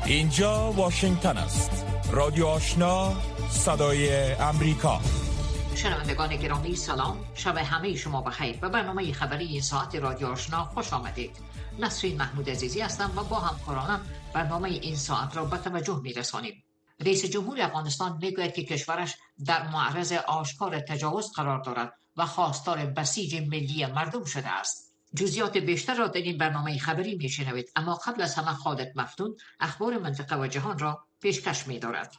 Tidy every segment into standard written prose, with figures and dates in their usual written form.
اینجا واشنگتن است. رادیو آشنا، صدای امریکا. شنوندگان گرامی سلام، شب همه شما بخیر. به برنامه خبری این ساعت رادیو آشنا خوش آمدید. نسرین محمود عزیزی هستم و با همکارانم برنامه این ساعت را به توجه می‌رسانیم. رئیس جمهور افغانستان میگوید که کشورش در معرض آشکار تجاوز قرار دارد و خواستار بسیج ملی مردم شده است. جزئیات بیشتر را در این برنامه خبری میشنوید، اما قبل از همه خالد مفتون اخبار منطقه و جهان را پیشکش می‌دارد.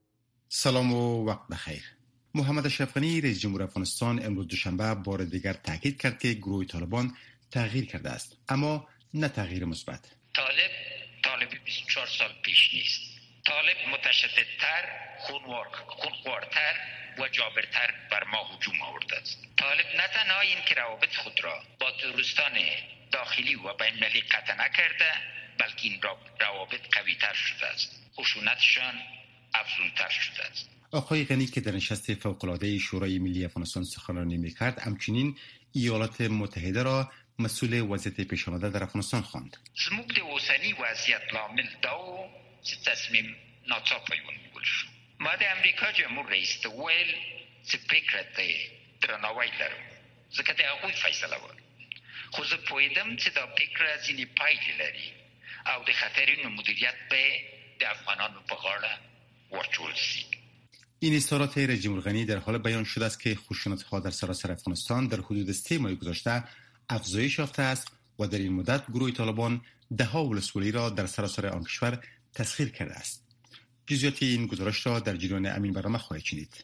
سلام و وقت بخیر. محمد اشرف غنی رئیس جمهور افغانستان امروز دوشنبه بار دیگر تاکید کرد که گروه طالبان تغییر کرده است، اما نه تغییر مثبت. طالب 24 سال پیش نیست. طالب متشددتر، خونخوارتر و جابرتر بر ما هجوم آورده است. طالب نه تنها این که روابط خود را با دوستان داخلی و بین‌المللی قطع نکرده، بلکه این روابط قوی‌تر شده است. خشونتشان افزونتر شده است. آقای غنی که در نشست فوق‌العاده شورای ملی افغانستان سخنرانی می‌کرد، همچنین ایالات متحده را مسئول وضعیت پیش آمده در افغانستان خواند. زموږ د اوسني وضعیت لامل دا و چې تصمیم ناڅاپه ونیول شو. ما د امریکا جمهور رئیس ته وویل چې پرېکړه ته درناوی لرم، ځکه د هغوی فیصله وه، خو زه پوهېدم چې دا پرېکړه ځینې پایلې لري او د خطرونو مدیریت به د افغانانو په غاړه ورچول شي. این اظهارات رئیس جمهور غنی در حال بیان شده است که خشونت‌ها در سراسر افغانستان در حدود 3 ماه گذشته افزایش یافته است و در این مدت گروه طالبان ده‌ها ولسوالی را در سراسر آن کشور تسخیر کرده است. جزئیات این گزارش را در جریان همین برنامه خواهید شنید.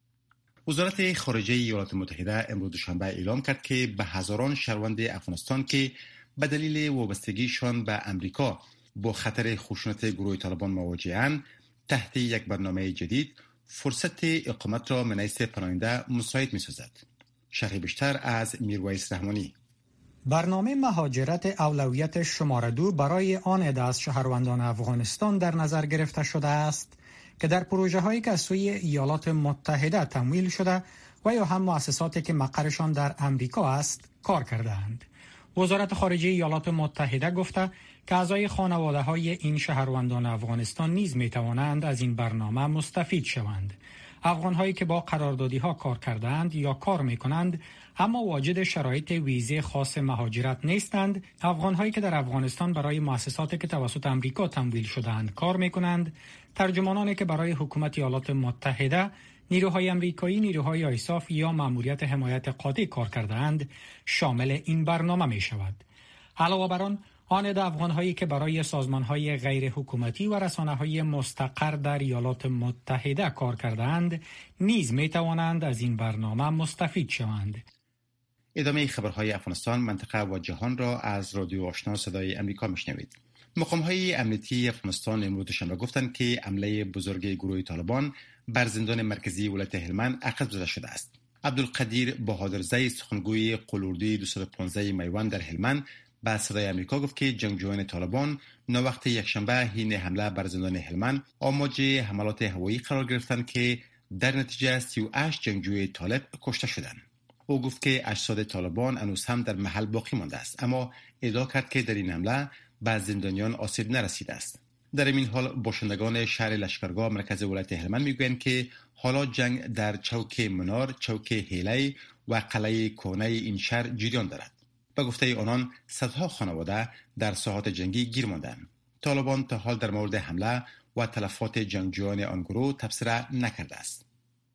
وزارت خارجه ایالات متحده امروز دوشنبه اعلام کرد که به هزاران شهروند افغانستان که به دلیل وابستگیشان به امریکا با خطر خشونت گروه طالبان مواجه‌اند، تحت یک برنامه جدید فرصت اقامت را من حیث پناهنده مساعد می‌سازد. شرح بیشتر از میرویس رحمانی. برنامه مهاجرت اولویت شماره 2 برای آن عده از شهروندان افغانستان در نظر گرفته شده است که در پروژه هایی که از سوی ایالات متحده تمویل شده و یا هم مؤسساتی که مقرشان در امریکا است کار کردند. وزارت خارجه ایالات متحده گفته که اعضای خانواده های این شهروندان افغانستان نیز می توانند از این برنامه مستفید شوند. افغان هایی که با قراردادی ها کار کردند یا کار می کنند اما واجد شرایط ویزه خاص مهاجرت نیستند، افغان هایی که در افغانستان برای مؤسساتی که توسط امریکا تمویل شده‌اند کار می کنند، ترجمانانی که برای حکومت ایالات متحده، نیروهای امریکایی، نیروهای آیساف یا مأموریت حمایت قاطع کار کرده‌اند شامل این برنامه می شود. علاوه بر آن عده افغان‌هایی که برای سازمان‌های غیر حکومتی و رسانه‌های مستقر در ایالات متحده کار کرده‌اند نیز می‌توانند از این برنامه مستفید شوند. ادامه خبرهای افغانستان، منطقه و جهان را از رادیو آشنا صدای امریکا میشنوید. مقام‌های امنیتی افغانستان امروز دوشنبه گفتند که حمله بزرگ گروه طالبان بر زندان مرکزی ولایت هلمند عقب زده شده است. عبدالقدیر بهادرزی، سخنگوی قلوردوی 215 میوند در هلمند، به صدای امریکا گفت که جنگجویان طالبان ناوقت یکشنبه حین حمله بر زندان هلمند آماج حملات هوایی قرار گرفتند که در نتیجه 38 جنگجوی طالب کشته شدند. او گفت که اجساد طالبان هنوز هم در محل باقی مانده است، اما ادعا کرد که در این حمله به زندانیان آسیب نرسیده است. در این حال باشندگان شهر لشکرگاه مرکز ولایت هلمند میگویند که حالا جنگ در چوک منار، چوک هیلی و قلعه کهنه این شهر جریان دارد. به گفته آنان صدها خانواده در ساحات جنگی گیر ماندند. طالبان تا حال در مورد حمله و تلفات جنگجویان آن گروه تبصره نکرده است.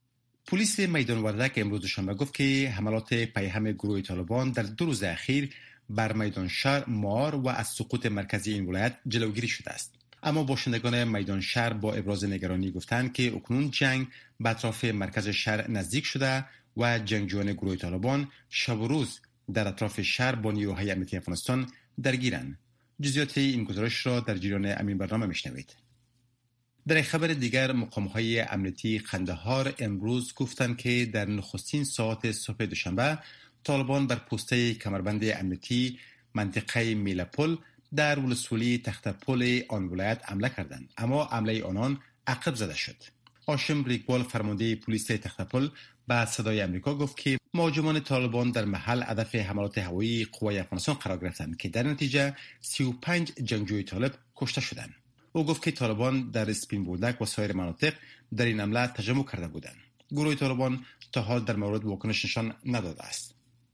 پلیس میدان وردک امروز دوشنبه گفت که حملات پیهم گروه طالبان در 2 روز اخیر بر میدان شهر، مار و از سقوط مرکزی این ولایت جلوگیری شده است. اما باشندگان میدان شهر با ابراز نگرانی گفتند که اکنون جنگ به اطراف مرکز شهر نزدیک شده و جنگجویان گروه طالبان شب و روز در اطراف شهر با نیروهای امنیتی افغانستان درگیرند. جزئیات این گزارش را در جریان همین برنامه میشنوید. در خبر دیگر، مقام‌های امنیتی قندهار امروز گفتند که در نخستین ساعات صبح دوشنبه طالبان بر پوسته کمربند امنیتی منطقه میلپل در ولسوالی تختپل آن ولایت حمله کردند، اما حمله آنان عقب زده شد. هاشم ریگبال، فرمانده پلیس تختپل، به صدای امریکا گفت که مهاجمان طالبان در محل هدف حملات هوایی قوای افغانستان قرار گرفتند که در نتیجه 35 جنگجوی طالب کشته شدند. او گفت که طالبان در اسپین بولدک و سایر مناطق در این حمله تجمع کرده بودند. گروه طالبان تا حال در مورد واکنش نشان نداده است.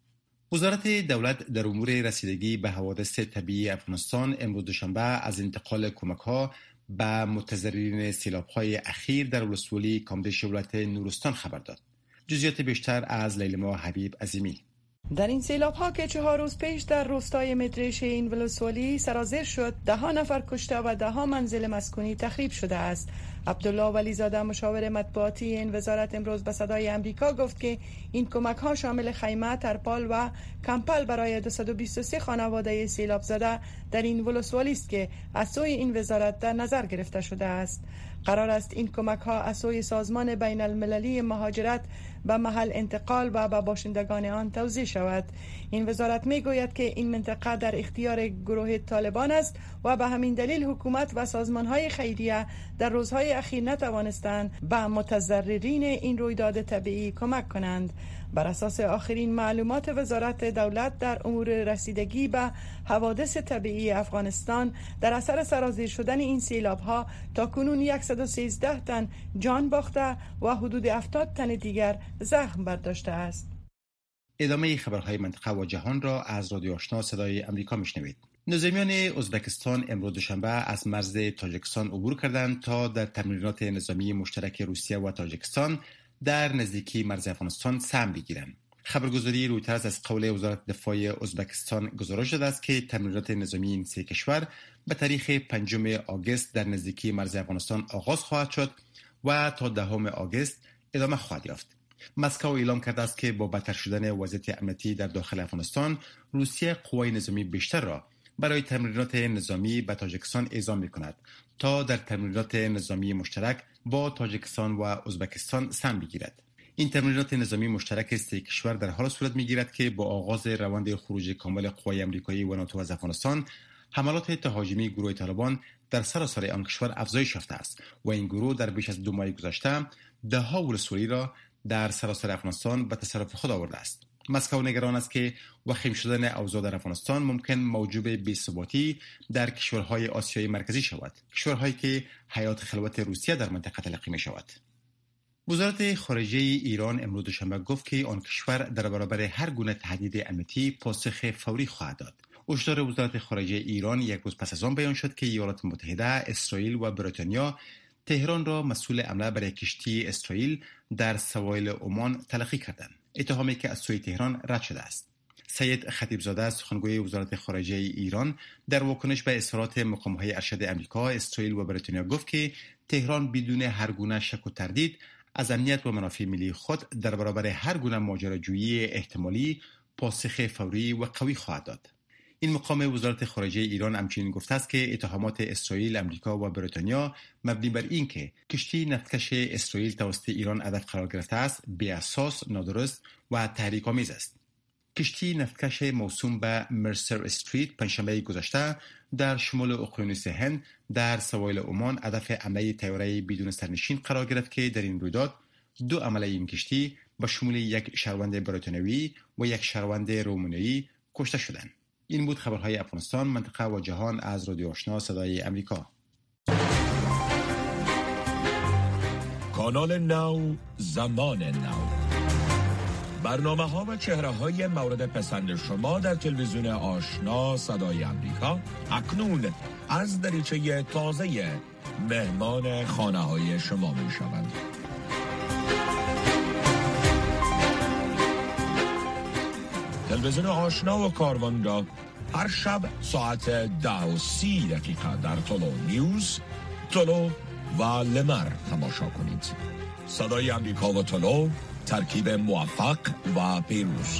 وزارت دولت در امور رسیدگی به حوادث طبیعی افغانستان امروز دوشنبه از انتقال کمک‌ها به متضررین سیلاب‌های اخیر در ولسوالی کامدش ولایت نورستان خبر داد. جزئیات بیشتر از لیلما حبیب عظیمی. در این سیلاب‌ها که 4 روز پیش در روستای مدرش این ولسوالی سرازیر شد، 10 نفر کشته و 10 منزل مسکونی تخریب شده است. عبدالله ولیزاده مشاور مطبوعاتی این وزارت امروز به صدای امریکا گفت که این کمک‌ها شامل خیمه، ترپال و کمپل برای 223 خانواده سیلاب زده در این ولسوالی است که از سوی این وزارت در نظر گرفته شده است. قرار است این کمک‌ها از سوی سازمان بین المللی مهاجرت به محل انتقال و به باشندگان آن توزیع شود. این وزارت میگوید که این منطقه در اختیار گروه طالبان است و به همین دلیل حکومت و سازمان‌های خیریه در روزهای اخیر نتوانستند به متضررین این رویداد طبیعی کمک کنند. بر اساس آخرین معلومات وزارت دولت در امور رسیدگی به حوادث طبیعی افغانستان، در اثر سرازیر شدن این سیلاب‌ها تاکنون 113 تن جان باخته و حدود 70 تن دیگر زخم برداشته است. ادامه خبرهای منطقه و جهان را از رادیو آشنا صدای امریکا میشنوید. نظامیان ازبکستان امروز دوشنبه از مرز تاجیکستان عبور کردند تا در تمرینات نظامی مشترک روسیه و تاجیکستان در نزدیکی مرز افغانستان سهم بگیرند. خبرگزاری رویترز از قول وزارت دفاع ازبکستان گزارش داده است که تمرینات نظامی این سه کشور به تاریخ 5 آگوست در نزدیکی مرز افغانستان آغاز خواهد شد و تا 10 آگوست ادامه خواهد یافت. مسکو اعلام کرده است که با بدتر شدن وضعیت امنیتی در داخل افغانستان، روسیه قوای نظامی بیشتر را برای تمرینات نظامی به تاجیکستان اعزام می‌کند تا در تمرینات نظامی مشترک با تاجیکستان و ازبکستان سهم بگیرد. این تمرینات نظامی مشترک سه کشور در حال صورت می‌گیرد که با آغاز روند خروج کامل قوای آمریکایی و ناتو از افغانستان، حملات تهاجمی گروه طالبان در سراسر آن کشور افزایش یافته است و این گروه در بیش از 2 ماه گذشته ده‌ها ولسوالی را در سراسر افغانستان به تصرف خود آورده است. مسکو نگران است که وخیم شدن اوضاع در افغانستان ممکن موجب بی‌ثباتی در کشورهای آسیای مرکزی شود، کشورهایی که حیات خلوت روسیه در منطقه تلقی می شود. وزارت خارجه ایران امروز دوشنبه گفت که آن کشور در برابر هر گونه تهدید امنیتی پاسخ فوری خواهد داد. هشدار وزارت خارجه ایران یک روز پس از آن بیان شد که ایالات متحده، اسرائیل و بریتانیا تهران را مسئول حمله برای کشتی اسرائیل در سواحل عمان تلقی کردند، اتهامی که از سوی تهران رد شده است. سید خطیبزاده سخنگوی وزارت خارجه ایران در واکنش به اظهارات مقام‌های ارشد آمریکا، اسرائیل و بریتانیا گفت که تهران بدون هر گونه شک و تردید از امنیت و منافع ملی خود در برابر هر گونه ماجراجویی احتمالی پاسخ فوری و قوی خواهد داد. این مقام وزارت خارجه ایران همچنین گفته است که اتهامات اسرائیل، آمریکا و بریتانیا مبنی بر این که کشتی نفتکش اسرائیل توسط ایران هدف قرار گرفته است، بی‌اساس، نادرست و تحریک‌آمیز است. کشتی نفتکش موسوم به مرسر استریت پنجشنبه گذشته در شمال اقیانوس هند در سواحل عمان هدف حمله طیاره بدون سرنشین قرار گرفت که در این رویداد 2 عمله این کشتی به شمول یک شهروند بریتانیایی و یک شهروند رومانیایی کشته شدند. این بود خبرهای افغانستان، منطقه و جهان از رادیو آشنا صدای امریکا. کانال نو، زمان نو، برنامه ها و چهره های مورد پسند شما در تلویزیون آشنا صدای امریکا اکنون از دریچه تازه مهمان خانه های شما می شوند. تلویزیون آشنا و کاروان را هر شب ساعت 10:30 در تولو نیوز، تولو و لمر تماشا کنید. صدای امریکا و تولو، ترکیب موفق و پیروز.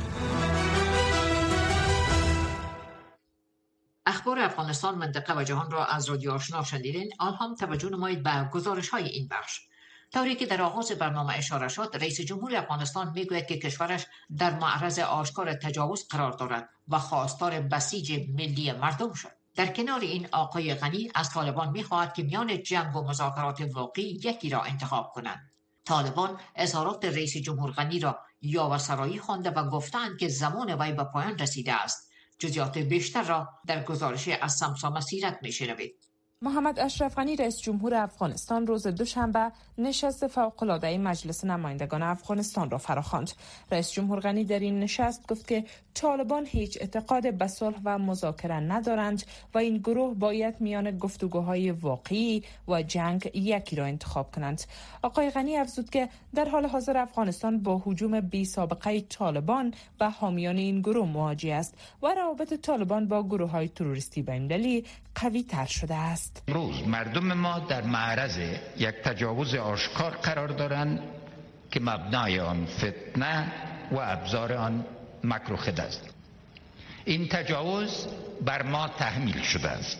اخبار افغانستان، منطقه و جهان را از رادیو آشنا شنیدین. آن هم توجه نمایید به گزارش های این بخش. طوری که در آغاز برنامه اشاره شد، رئیس جمهور افغانستان میگوید که کشورش در معرض آشکار تجاوز قرار دارد و خواستار بسیج ملی مردم شد. در کنار این، آقای غنی از طالبان میخواهد که میان جنگ و مذاکرات واقعی یکی را انتخاب کنند. طالبان اظهارات رئیس جمهور غنی را یاوه‌سرایی خوانده و گفتند که زمان وی به پایان رسیده است. جزئیات بیشتر را در گزارش از سمسا مسیرت میشنوید. محمد اشرف غنی رئیس جمهور افغانستان روز دوشنبه نشست فوق‌العاده مجلس نمایندگان افغانستان را فراخواند. رئیس جمهور غنی در این نشست گفت که طالبان هیچ اعتقاد به صلح و مذاکره ندارند و این گروه باید میان گفتگوهای واقعی و جنگ یکی را انتخاب کنند. آقای غنی افزود که در حال حاضر افغانستان با هجوم بی سابقه طالبان و حامیان این گروه مواجه است و روابط طالبان با گروه‌های تروریستی بین‌المللی قوی تر شده است. امروز مردم ما در معرض یک تجاوز آشکار قرار دارند که مبنای آن فتنه و ابزار آن مکر و خد است. این تجاوز بر ما تحمیل شده است.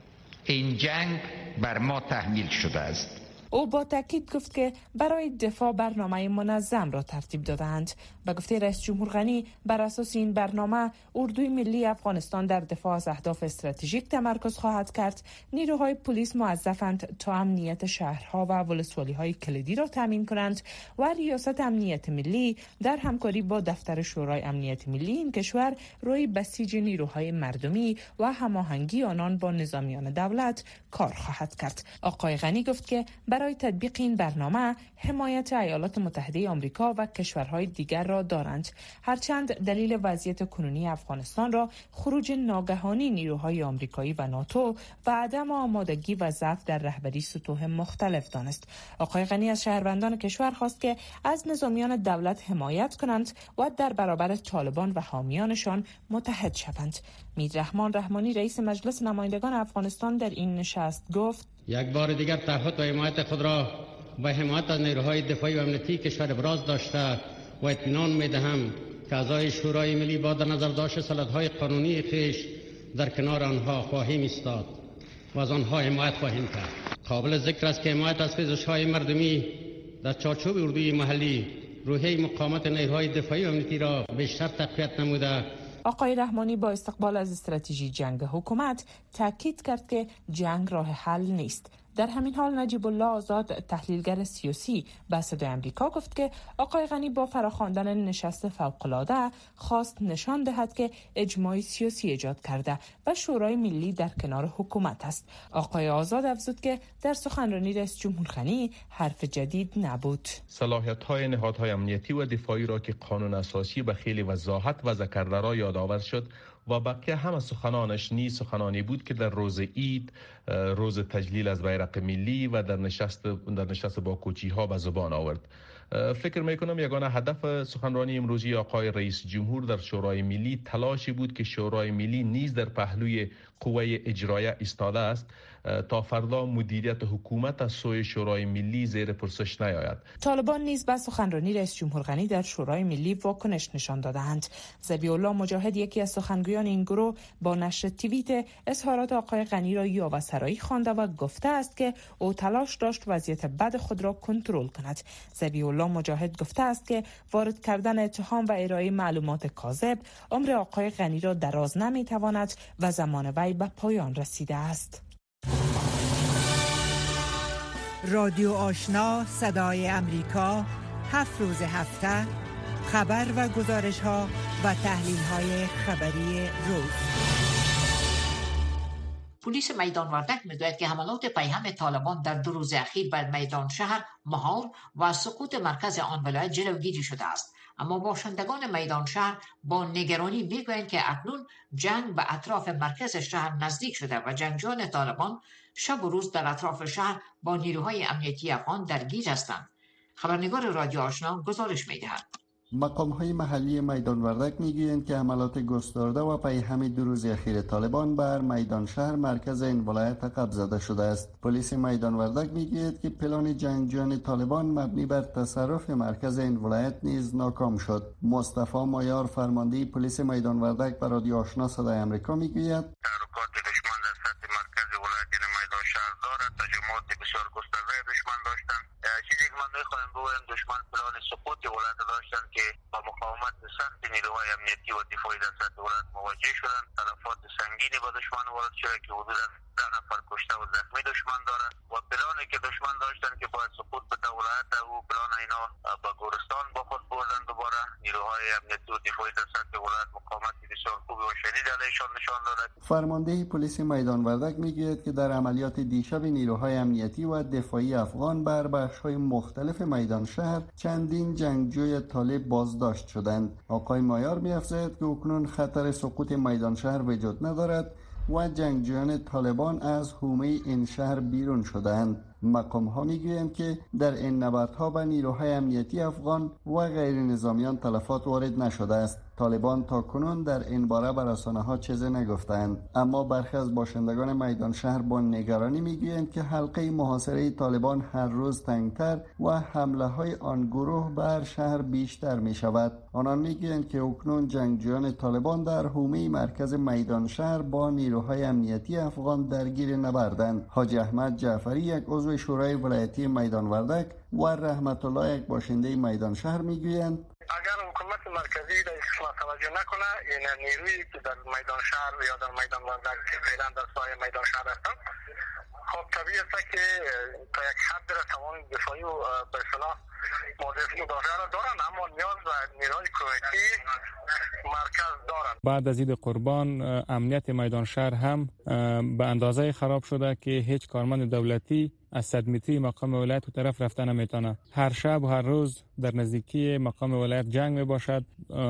این جنگ بر ما تحمیل شده است. او با تاکید گفت که برای دفاع برنامه منظم را ترتیب دادند. به گفته رئیس جمهور غنی بر اساس این برنامه اردوی ملی افغانستان در دفاع از اهداف استراتژیک تمرکز خواهد کرد. نیروهای پلیس موظفند تا امنیت شهرها و ولسوالی‌های کلیدی را تامین کنند و ریاست امنیت ملی در همکاری با دفتر شورای امنیت ملی این کشور روی بسیج نیروهای مردمی و هماهنگی آنان با نظامیان دولت کار خواهد کرد. آقای غنی گفت که برای تطبیق این برنامه حمایت ایالات متحده آمریکا و کشورهای دیگر را دارند. هرچند دلیل وضعیت کنونی افغانستان را خروج ناگهانی نیروهای آمریکایی و ناتو و عدم آمادگی و ضعف در رهبری سطوح مختلف دانست. آقای غنی از شهروندان کشور خواست که از نظامیان دولت حمایت کنند و در برابر طالبان و حامیانشان متحد شوند. میررحمان رحمانی رئیس مجلس نمایندگان افغانستان در این نشست گفت: یک بار دیگر تعهد و حمایت خود را به حمایت از نیروهای دفاعی و امنیتی کشور ابراز داشته و اطمینان می‌دهم که اعضای شورای ملی با در نظر داشت صلاحیت‌های قانونی خویش در کنار آنها خواهیم ایستاد و از آنها حمایت خواهیم کرد. قابل ذکر است که حمایت از خیزش‌های مردمی در چارچوب اردوی محلی روحیه مقاومت نیروهای دفاعی و امنیتی را بیشتر تقویت نموده. آقای رحمانی با استقبال از استراتژی جنگ حکومت تاکید کرد که جنگ راه حل نیست. در همین حال نجیب الله آزاد تحلیلگر سیاسی به صدای آمریکا گفت که آقای غنی با فراخواندن نشست فوق‌العاده خواست نشان دهد که اجماع سیاسی ایجاد کرده و شورای ملی در کنار حکومت است. آقای آزاد افزود که در سخنرانی رئیس جمهور غنی حرف جدید نبود. صلاحیت‌های نهادهای امنیتی و دفاعی را که قانون اساسی به خیلی وضاحت وضع کرده را یادآور شد و بقیه همه سخنانش نیز سخنانی بود که در روز عید، روز تجلیل از بیرق ملی و در نشست با کوچی‌ها به زبان آورد. فکر میکنم یگانه هدف سخنرانی امروزی آقای رئیس جمهور در شورای ملی تلاشی بود که شورای ملی نیز در پهلوی قوه اجرایه ایستاده است تا فردا مدیریت حکومت از سوی شورای ملی زیر پرسش نیاید. طالبان نیز به سخنرانی رئیس جمهور غنی در شورای ملی واکنش نشان دادند. ذبیح الله مجاهد یکی از سخنگویان این گروه با نشر توییت اظهارات آقای غنی را یاوه‌سرایی خوانده و گفته است که او تلاش داشت وضعیت بد خود را کنترل کند. ذبیح الله مجاهد گفته است که وارد کردن اتهام و ارائه معلومات کاذب عمر آقای غنی را دراز نمی‌تواند و زمان وی به پایان رسیده است. رادیو آشنا صدای امریکا 7 روز هفته خبر و گزارش ها و تحلیل های خبری روز. پلیس میدان وردک میگوید که حملات پیهم طالبان در 2 روز اخیر بر میدان شهر مهار و سقوط مرکز آن ولایت جلوگیری شده است. اما باشندگان میدان شهر با نگرانی میگویند که اکنون جنگ به اطراف مرکز شهر نزدیک شده و جنگجویان طالبان شب و روز در اطراف شهر با نیروهای امنیتی افغان درگیر هستند. خبرنگار رادیو آشنا گزارش می‌دهد. مقام‌های محلی میدان وردک میگویند که حملات گسترده و پیهم 2 روز اخیر طالبان بر میدان شهر مرکز این ولایت عقب زده شده است. پلیس میدان وردک میگوید که پلان جنگجویان طالبان مبنی بر تصرف مرکز این ولایت نیز ناکام شد. مصطفی مایار فرمانده پلیس میدان وردک به رادیو آشنا صدای آمریکا میگوید تحرکات دشمن در سطح مرکز ولایت یعنی میدان شهر دارد. تجمعات بسیار گسترده دشمن داشتند. چیزی که من میخوایم بگویم دشمن پلان سقوط ولایت داشتند که با مقاومت سخت نیروهای امنیتی و دفاعی در سطح ولایت مواجه شدند. تلفات سنگینی به دشمن وارد شده که حدود 10 نفر کشته و زخمی دشمن داره و پلانی که دشمن داشتن که باید سقوط بده ولایت و پلان اینا با گورستان با خود بردن. دوباره نیروهای امنیتی و دفاعی در سطح ولایت مقاومت بسیار خوبی و شدید علیشان نشان دادند. فرمانده پلیس میدان وردک میگوید که در عملیات دیشب نیروهای امنیتی و دفاعی افغان بر بخش‌های مختلف میدان شهر چندین جنگجوی طالب بازداشت شدند. آقای مایار می‌افزاید که اکنون خطر سقوط میدان شهر وجود ندارد و جنگجویان طالبان از حومه این شهر بیرون شدند. مقام‌ها میگویند که در این نبردها به نیروهای امنیتی افغان و غیر نظامیان تلفات وارد نشده است. طالبان تا کنون در این باره به رسانه‌ها چیزی نگفتند، اما برخی از باشندگان میدان شهر با نگرانی میگویند که حلقه محاصره طالبان هر روز تنگتر و حمله‌های آن گروه بر شهر بیشتر می‌شود. آنان میگویند که اکنون جنگجویان طالبان در حومه مرکز میدان شهر با نیروهای امنیتی افغان درگیر نبردند. حاجی احمد جعفری، یک عضو شورای ولایتی میدان وردک، و رحمت الله، یک باشنده میدان شهر میگویند اگر حکومت مرکزی در این توجه نکنه، این نیرویی که در میدان شهر یا در میدان وردک که فعلا در سایه میدان شهر هستند، خب طبیعی است که تا یک حد را توان دفاعی و به اصطلاح مدافع را دارن، اما نیاز به نیروی کمکی مرکز دارن. بعد از عید قربان امنیت میدان شهر هم به اندازه خراب شده که هیچ کارمند دولتی از 100 متری مقام ولایت و طرف رفتن نمیتونه. هر شب و هر روز در نزدیکی مقام ولایت جنگ می باشد.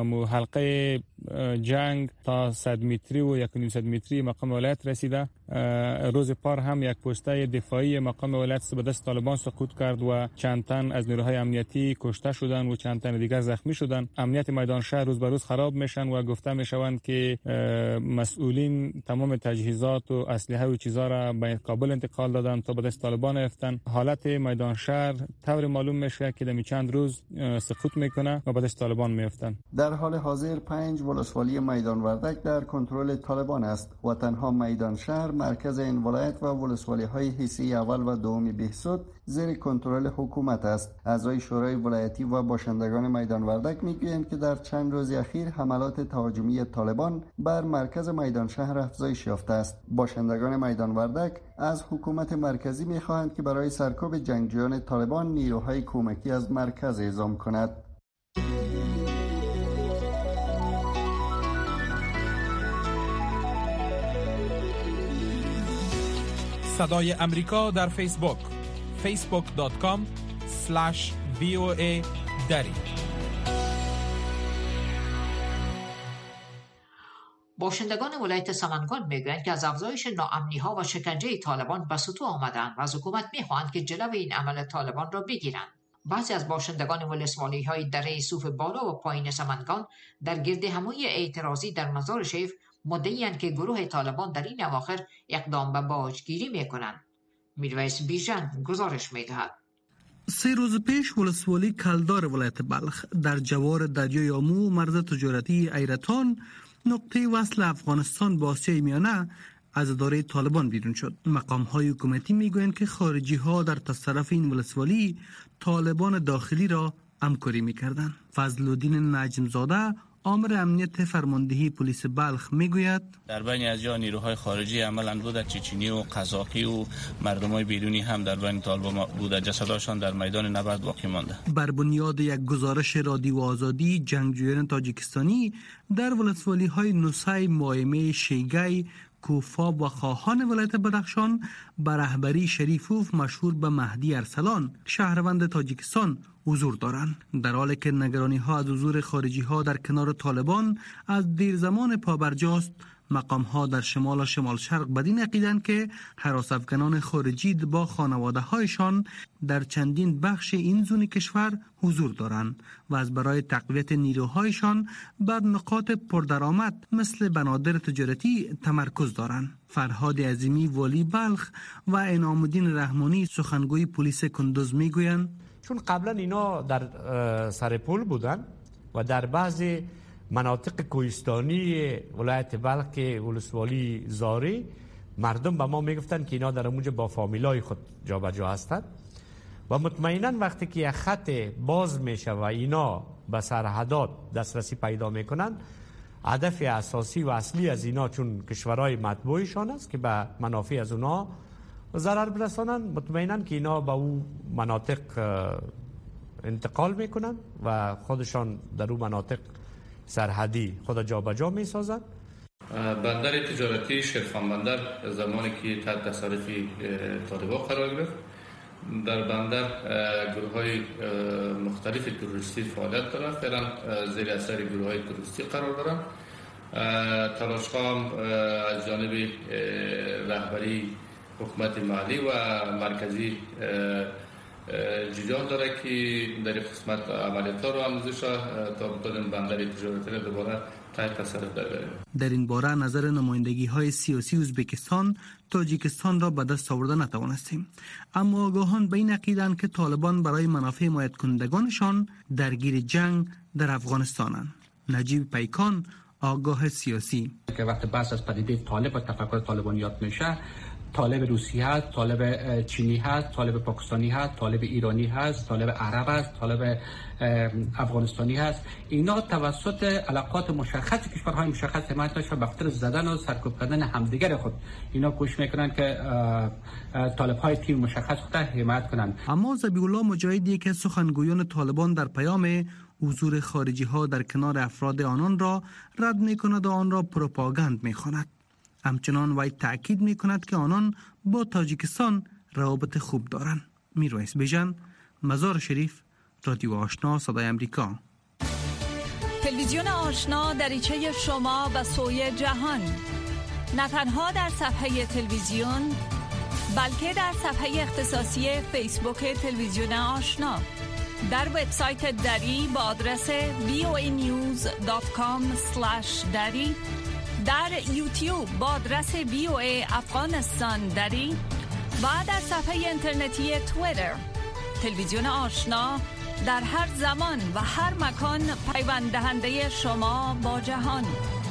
حلقه جنگ تا 100 متری و 1.5 متری مقام ولایت رسیده. روز پار هم یک پسته دفاعی مقام ولایت به دست طالبان سقوط کرد و چند تن از نیروهای امنیتی کشته شدن و چند تن دیگر زخمی شدن. امنیت میدان شهر روز به روز خراب میشن و گفته میشوند که مسئولین تمام تجهیزات و اسلحه و چیزا را به کابل انتقال دادن تا به دست طالبان افتن. حالت میدان شهر طور معلوم میشه که در چند روز سقوط میکنه و به دست طالبان میافتن. در حال حاضر 5 ولسوالی میدان وردک در کنترل طالبان است و تنها میدان شهر مرکز این ولایت و ولسوالی های حصه اول و دوم بهسود زیر کنترل حکومت است. اعضای شورای ولایتی و باشندگان میدان وردک میگویند که در چند روز اخیر حملات تهاجمی طالبان بر مرکز میدان شهر افزایش یافته است. باشندگان میدان وردک از حکومت مرکزی میخواهند که برای سرکوب جنگجویان طالبان نیروهای کمکی از مرکز اعزام کند. صدای امریکا در فیسبوک facebook.com/VOA دری. باشندگان ولایت سمنگان میگویند که از افزایش ناامنی‌ها و شکنجه طالبان به سطوح آمدند و از حکومت میخواهند که جلو این عمل طالبان را بگیرند. بعضی از باشندگان ولسوالی‌های دره صوف بالا و پایین سمنگان در گرد همایی اعتراضی در مزار شیخ مدعی‌اند که گروه طالبان در این اواخر اقدام به باجگیری میکنند. میرویس بیژن گزارش میدهد. 3 روز پیش ولسوالی کلدار ولایت بلخ در جوار دریای آمو مرز تجارتی ایرتان نقطه وصل افغانستان با آسیای میانه از اداره طالبان بیرون شد. مقام‌های حکومتی میگویند که خارجی‌ها در تصرف این ولسوالی طالبان داخلی را همکاری می‌کردند. فضل‌الدین نجم‌زاده آمر امنیت فرماندهی پلیس بلخ میگوید در بین از جا نیروهای خارجی عملاً بوده، چچنی و قزاقی و مردمای بیرونی هم در بین طالبان بوده. جسداشان در میدان نبرد باقی مانده. بر بنیاد یک گزارش رادیو آزادی، جنگجویان تاجیکستانی در ولسوالی‌های نوسای، مایمه، شیگای، کوفا و خواهان ولایت بدخشان به رهبری شریفوف مشهور به مهدی ارسلان شهروند تاجیکستان حضور دارند، در حالی که نگرانی ها از حضور خارجی ها در کنار طالبان از دیر زمان پابرجاست. مقام ها در شمال و شمال شرق بدین عقیدند که هراس افغانان خارجی با خانواده هایشان در چندین بخش این زون کشور حضور دارند و از برای تقویت نیروهایشان بر نقاط پردرآمد مثل بنادر تجارتی تمرکز دارند. فرهاد عظیمی والی بلخ و انعام الدین رحمانی سخنگوی پلیس کندوز میگویند چون قبلا اینا در سر پل بودن و در بعضی مناطق کوهستانی ولایت بلخ که ولسوالی زاری مردم به ما میگفتن که اینا در اونجا با فامیلای خود جابجا هستند و مطمئنا وقتی که یک خط باز میشه و اینا به سرحدات دسترسی پیدا میکنن، هدف اساسی و اصلی از اینا چون کشورهای مطبوعشان است که به منافع از اونا ضرر برسانند، مطمئناً که اینا به او مناطق انتقال میکنن و خودشان در اون مناطق سرحدی خود جابجا میسازند. بندر تجارتی شرفان بندر زمانی که تحت تسلط طالبان قرار گرفت، در بندر گروه‌های مختلف تروریستی فعالیت دارند. فعلا زیر اثر گروه‌های تروریستی قرار دارند. تلاش‌ها از جانب رهبری حکومت محلی و مرکزی جریان داره که در قسمت عملیات‌ها رو آموزش تا بتونن بندر تجارتی را دوباره تحت تسلط ببریم. در این باره نظر نمایندگی‌های سیاسی ازبکستان، تاجیکستان را به دست آورده نتوانستیم، اما آگاهان به این عقیده‌اند که طالبان برای منافع حمایت کنندگانشان درگیر جنگ در افغانستانند. نجیب پیکان، آگاه سیاسی: که وقتی بحث از پدیده طالب و تفکر طالبانیات میشه، طالب روسی هست، طالب چینی هست، طالب پاکستانی هست، طالب ایرانی هست، طالب عرب هست، طالب افغانستانی هست. اینا توسط علاقات مشخص کشورهای مشخص حمایت داشته به خاطر زدن و سرکوب کردن همدیگر خود اینا کوشش میکنن که طالب‌های تیم مشخص خود حمایت کنند. اما ذبیح الله مجاهدی که سخنگویان طالبان در پیام حضور خارجی ها در کنار افراد آنان را رد میکند و آن را پروپاگاند میخواند. همچنان وی تأکید میکند که آنان با تاجیکستان روابط خوب دارند. میرویس بیژن، مزار شریف، رادیو آشنا، صدای امریکا. تلویزیون آشنا دریچه شما و سوی جهان، نه تنها در صفحه تلویزیون بلکه در صفحه اختصاصی فیسبوک تلویزیون آشنا، در وبسایت دری با آدرس voanews.com/dari، در یوتیوب با آدرس VOA افغانستان دری و در صفحه اینترنتی توییتر. تلویزیون آشنا در هر زمان و هر مکان پیوند دهنده شما با جهان.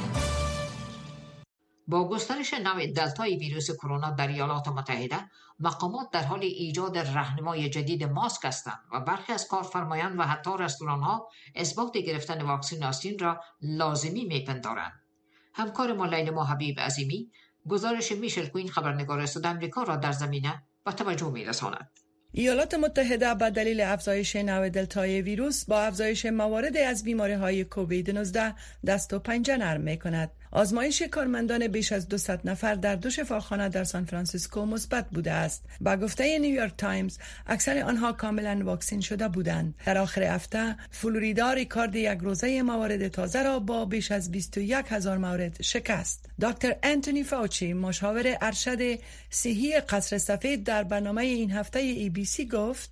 با گسترش نوع دلتای ویروس کرونا در ایالات متحده، مقامات در حال ایجاد راهنمای جدید ماسک هستند و برخی از کارفرمایان و حتی رستوران‌ها اثبات گرفتن واکسیناسیون را لازمی می‌پندارند. همکار ما لیلا حبیب عظیمی گزارش میشل کوین خبرنگار صدای آمریکا را در زمینه به توجه می‌رساند. ایالات متحده به دلیل افزایش نوع دلتای ویروس با افزایش موارد از بیماری‌های کووید 19 دست و پنجه نرم می‌کند. آزمایش کارمندان بیش از 200 نفر در 2 شفاخانه در سان فرانسیسکو مثبت بوده است. با گفته نیویورک تایمز، اکثر آنها کاملا واکسین شده بودند. در آخر هفته، فلوریدا ریکارد یک روزه موارد تازه را با بیش از 21,000 مورد شکست. دکتر انتونی فاوچی، مشاور ارشد صحی قصر سفید، در برنامه این هفته ABC گفت: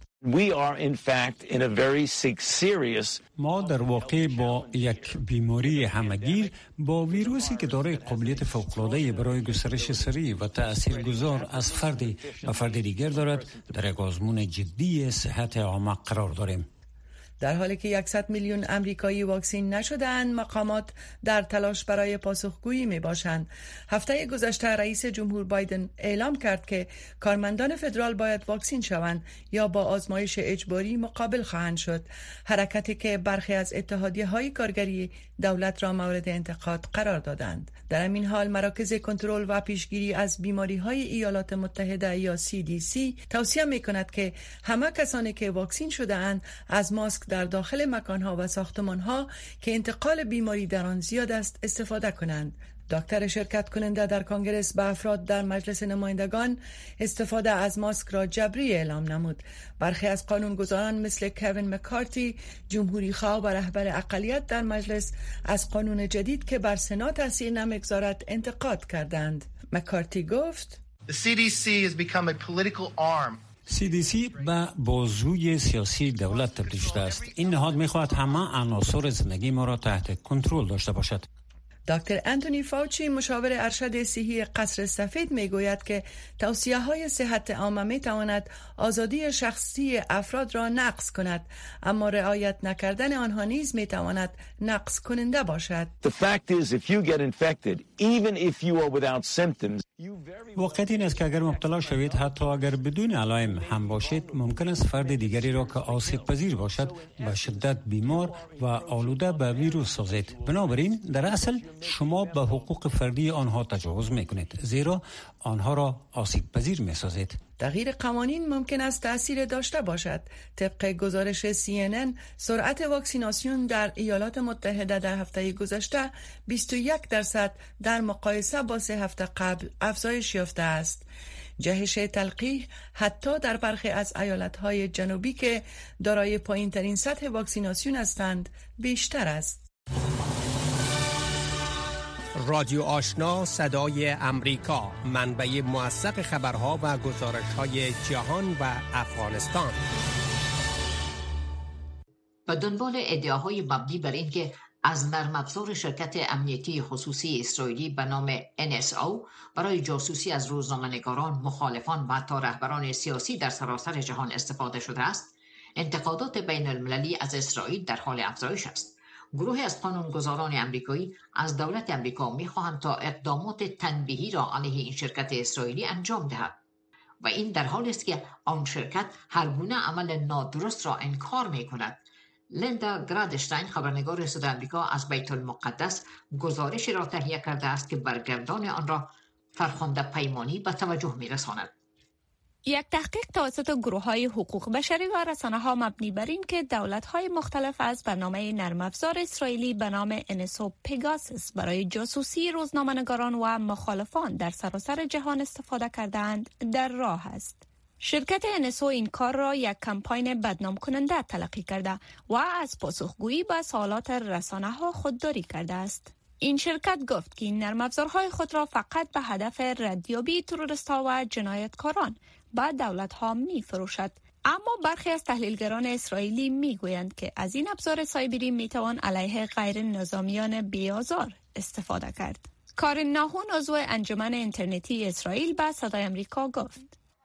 ما در واقع با یک بیماری همگیر با ویروسی که دارای قابلیت فوق‌العاده برای گسترش سریع و تاثیرگذار از فردی به فرد دیگر دارد در یک آزمون جدی صحت عامه قرار داریم. در حالی که 100 میلیون امریکایی واکسین نشده‌اند، مقامات در تلاش برای پاسخگویی میباشند. هفته گذشته رئیس جمهور بایدن اعلام کرد که کارمندان فدرال باید واکسین شوند یا با آزمایش اجباری مقابل خواهند شد، حرکتی که برخی از اتحادیه‌های کارگری دولت را مورد انتقاد قرار دادند. در همین حال مراکز کنترل و پیشگیری از بیماری‌های ایالات متحده یا CDC توصیه می‌کند که همه کسانی که واکسین شده‌اند از ماسک در داخل مکان‌ها و ساختمان‌ها که انتقال بیماری در آن زیاد است استفاده کنند. دکتر شرکت کننده در کنگرس به افراد در مجلس نمایندگان استفاده از ماسک را جبری اعلام نمود. برخی از قانونگذاران مثل کوین مکارتی، جمهوری خواه و رهبر اقلیت در مجلس، از قانون جدید که بر سنا تاثیر نمیگذارد انتقاد کردند. مکارتی گفت: The CDC has become a political arm. CDC به بازوی سیاسی دولت تبدیل شده است. این نهاد می‌خواهد همه عناصر زندگی ما را تحت کنترل داشته باشد. دکتر انتونی فاوچی، مشاور ارشد صحی قصر سفید، میگوید که توصیه‌های صحت عامه میتواند آزادی شخصی افراد را نقض کند، اما رعایت نکردن آنها نیز میتواند نقض کننده باشد. واقعیت این است که اگر مبتلا شوید، حتی اگر بدون علائم هم باشید، ممکن است فرد دیگری را که آسیب پذیر باشد به شدت بیمار و آلوده به ویروس سازید. بنابراین در اصل شما به حقوق فردی آنها تجاوز میکنید، زیرا آنها را آسیب پذیر میسازید. تغییر قوانین ممکن است تأثیر داشته باشد. طبق گزارش CNN، سرعت واکسیناسیون در ایالات متحده در هفته گذشته 21% در مقایسه با 3 هفته قبل افزایش یافته است. جهش تلقیح حتی در برخی از ایالت‌های جنوبی که دارای پایین‌ترین سطح واکسیناسیون هستند بیشتر است. رادیو آشنا صدای امریکا، منبع موثق خبرها و گزارش‌های جهان و افغانستان. به دنبال ادعاهای مبنی بر اینکه از نرم افزار شرکت امنیتی خصوصی اسرائیلی به نام NSO برای جاسوسی از روزنامه‌نگاران، مخالفان و حتی رهبران سیاسی در سراسر جهان استفاده شده است، انتقادات بین المللی از اسرائیل در حال افزایش است. گروهی از قانونگذاران امریکایی از دولت امریکا می‌خواهند تا اقدامات تنبیهی را علیه این شرکت اسرائیلی انجام دهد و این در حالی است که آن شرکت هر گونه عمل نادرست را انکار می‌کند. لیندا گرادشتاین، خبرنگار صدای آمریکا از بیت المقدس، گزارشی را تهیه کرده است که برگردان آن را فرخنده پیمانی به توجه می‌رساند. یک تحقیق توسط گروه‌های حقوق بشری و رسانه‌ها مبنی بر این که دولت‌های مختلف از برنامه نرم افزار اسرائیلی به نام NSO پیگاسوس برای جاسوسی روزنامه‌نگاران و مخالفان در سراسر جهان استفاده کردند در راه است. شرکت NSO این کار را یک کمپاین بدنام کننده تلقی کرده و از پاسخگویی به سوالات رسانه‌ها خودداری کرده است. این شرکت گفت که این نرم افزارهای خود را فقط به هدف ردیابی تروریست‌ها و جنایتکاران به دولت‌ها می‌فروشد. اما برخی از تحلیلگران اسرائیلی می‌گویند که از این ابزار سایبری می‌توان علیه غیر نظامیان بی‌آزار استفاده کرد. کارین ناهون، عضو انجمن اینترنتی اسرائیل، به صدای آمریکا گفت: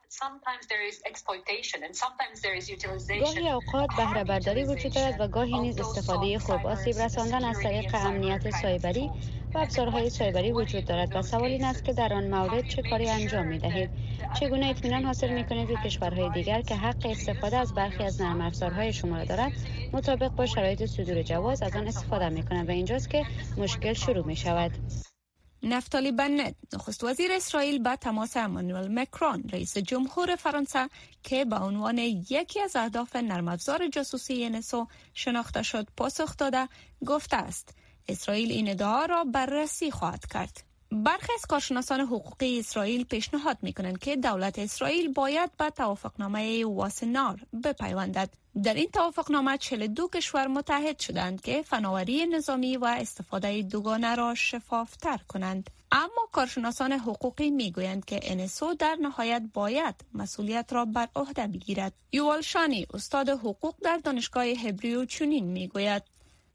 گاهی اوقات بهره برداری وجود دارد و گاهی نیز استفاده خوب آسیب رساندن از طریق امنیت سایبری و ابزارهای سایبری وجود دارد و سوال این است که در آن مورد چه کاری انجام می دهید؟ چگونه اطمینان حاصل می کنید که کشورهای دیگر که حق استفاده از برخی از نرم افزارهای شما را دارد مطابق با شرایط صدور جواز از آن استفاده می کنند و اینجاست که مشکل شروع می شود. نفتالی بنت، نخست وزیر اسرائیل، با تماس امانوئل مکرون، رئیس جمهور فرانسه که به عنوان یکی از اهداف نرم افزار جاسوسی NSO شناخته شد پاسخ داده، گفته است اسرائیل این ادعا را بررسی خواهد کرد. برخی از کارشناسان حقوقی اسرائیل پیشنهاد می‌کنند که دولت اسرائیل باید به توافقنامه واسنار بپیوندد. در این توافقنامه 42 کشور متحد شدند که فناوری نظامی و استفاده دوگانه را شفافتر کنند. اما کارشناسان حقوقی میگویند که NSO در نهایت باید مسئولیت را بر عهده بگیرد. یوال شانی، استاد حقوق در دانشگاه هبریو، چنین میگوید: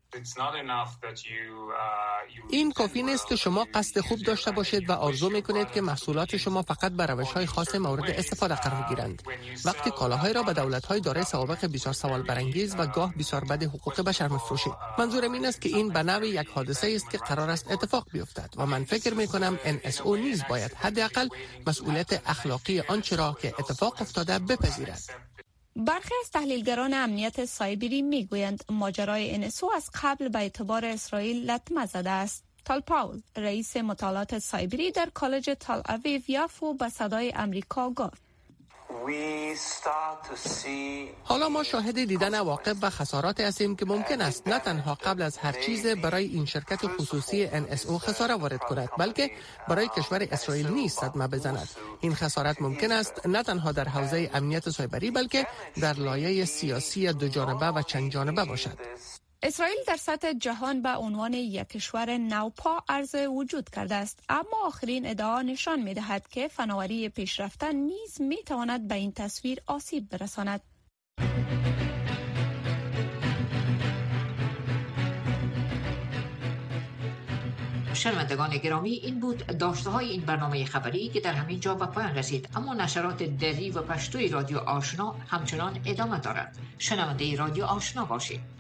این کافی نیست که شما قصد خوب داشته باشید و آرزو میکنید که محصولات شما فقط به روش‌های خاص مورد استفاده قرار گیرند. وقتی کالاهای را به دولت‌های دارای سوابق بسیار سوال برانگیز و گاه بسیار بد حقوق بشر می‌فروشید. منظورم این است که این به نوعی یک حادثه است که قرار است اتفاق بیفتد و من فکر میکنم NSO نیز باید حداقل مسئولیت اخلاقی آنچه را که اتفاق افتاده بپذیرد. برخی از تحلیلگران امنیت سایبری میگویند ماجرای NSO از قبل به اعتبار اسرائیل لطمه زده است. تال پاول، رئیس مطالعات سایبری در کالج تل اویو یافو، به صدای آمریکا گفت: حالا ما شاهد دیدن عواقب و خسارات هستیم که ممکن است نه تنها قبل از هر چیز برای این شرکت خصوصی NSO خساره وارد کند، بلکه برای کشور اسرائیل نیز صدمه بزند. این خسارت ممکن است نه تنها در حوزه امنیت سایبری بلکه در لایه سیاسی دو جانبه و چند جانبه باشد. اسرائیل در سطح جهان به عنوان یک کشور نوپا عرضه وجود کرده است، اما آخرین ادعا نشان می‌دهد که فناوری پیشرفته نیز می‌تواند به این تصویر آسیب برساند. شنوندگان گرامی، این بود داشته‌های این برنامه خبری که در همین جا به پایان رسید، اما نشرات دری و پشتوی رادیو آشنا همچنان ادامه دارد. شنونده رادیو آشنا باشید.